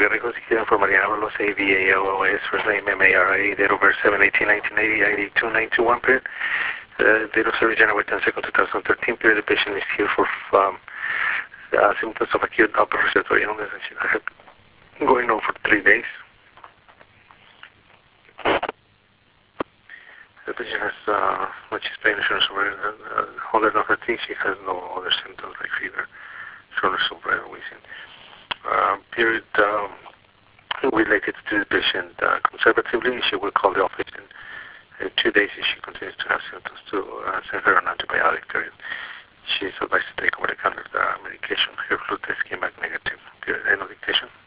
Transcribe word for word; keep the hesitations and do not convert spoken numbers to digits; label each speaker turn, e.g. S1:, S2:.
S1: Guerrero, Psiquiatra for Mariana Veloz, A V A L O S, first name M A R A, date of birth seven eighteen nineteen eighty, I D two nine two one period. Uh, date of service January twenty-second two thousand thirteen period. The patient is here for um, uh, symptoms of acute upper respiratory illness, and she had going on for three days. The patient has uh, much pain, shortness of breath. Uh, other than fatigue, she has no other symptoms like fever, shortness of breath, wheezing. Uh, period um, related to the patient. Uh, conservatively, she will call the office in, in two days if she continues to have symptoms to uh, send her an antibiotic. Period. She is advised to take over-the-counter uh, medication. Her flu test came back negative. Period. End of dictation.